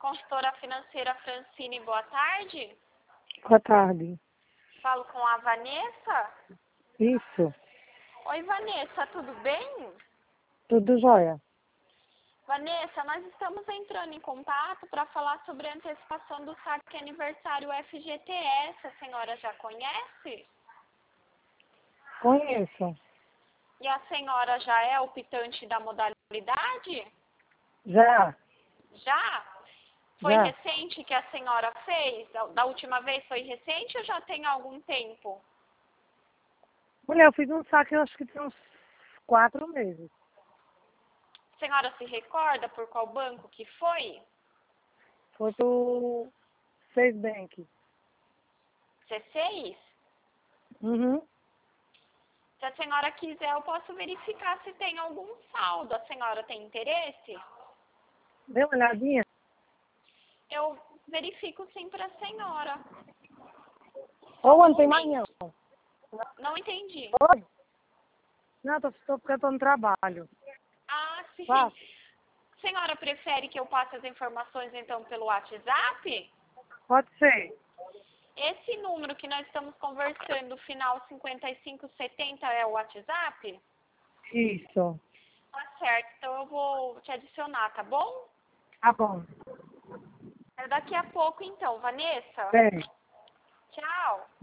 consultora financeira Francine, boa tarde. Boa tarde. Falo com a Vanessa. Isso. Oi, Vanessa, tudo bem? Tudo jóia. Vanessa, nós estamos entrando em contato para falar sobre a antecipação do saque aniversário FGTS. A senhora já conhece? Conheço. E a senhora já é optante da modalidade? Já. Já? Foi Já. recente que a senhora fez? Da última vez foi recente ou já tem algum tempo? Mulher, eu fiz um saque, eu acho que tem uns 4 meses. A senhora se recorda por qual banco que foi? Foi pro Seis Bank. C6? Uhum. Se a senhora quiser, eu posso verificar se tem algum saldo. A senhora tem interesse? Dê uma olhadinha. Eu verifico sim para a senhora. Ô, Só um não tem mais momento. não. Não entendi. Oi? Não, tô porque eu tô no trabalho. Ah, sim. Passa. A senhora prefere que eu passe as informações então pelo WhatsApp? Pode ser. Esse número que nós estamos conversando, final 5570, é o WhatsApp? Isso. Tá certo, então eu vou te adicionar, tá bom? Tá bom. É daqui a pouco então, Vanessa. Bem. Tchau.